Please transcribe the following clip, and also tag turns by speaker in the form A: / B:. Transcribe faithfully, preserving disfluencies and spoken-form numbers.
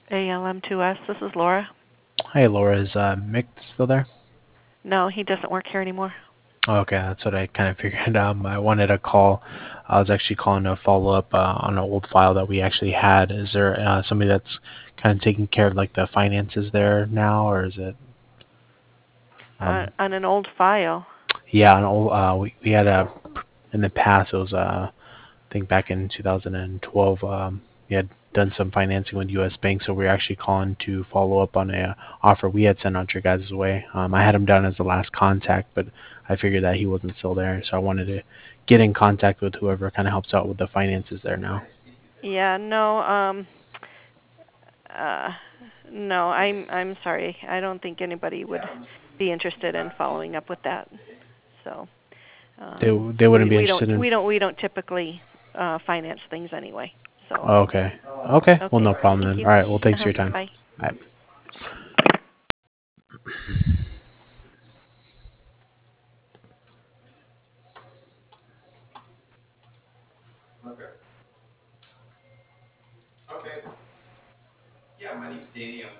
A: A L M two S. This is Laura.
B: Hey, Laura, is uh, Mick still there?
A: No, he doesn't work here anymore.
B: Okay, that's what I kind of figured. Um, I wanted to call. I was actually calling to follow up uh, on an old file that we actually had. Is there uh, somebody that's kind of taking care of like the finances there now, or is it?
A: Uh,
B: Um,
A: on an old file.
B: yeah, an old. Uh, we we had a in the past. It was uh, I think back in two thousand twelve. Um, we had done some financing with U S. Bank, so we are actually calling to follow up on a offer we had sent out your guys' way. Um, I had him down as the last contact, but I figured that he wasn't still there, so I wanted to get in contact with whoever kind of helps out with the finances there now.
A: Yeah, no, um uh no, I'm I'm sorry. I don't think anybody would be interested in following up with that. So,
B: They
A: um
B: they wouldn't
A: we
B: be
A: we don't
B: interested in.
A: we don't we don't typically uh finance things anyway. So,
B: Oh, okay, okay. Well,
A: okay.
B: no problem
A: Thank
B: then.
A: you.
B: All right. Well, thanks for
A: Uh-huh.
B: your time.
A: Bye.
B: Bye.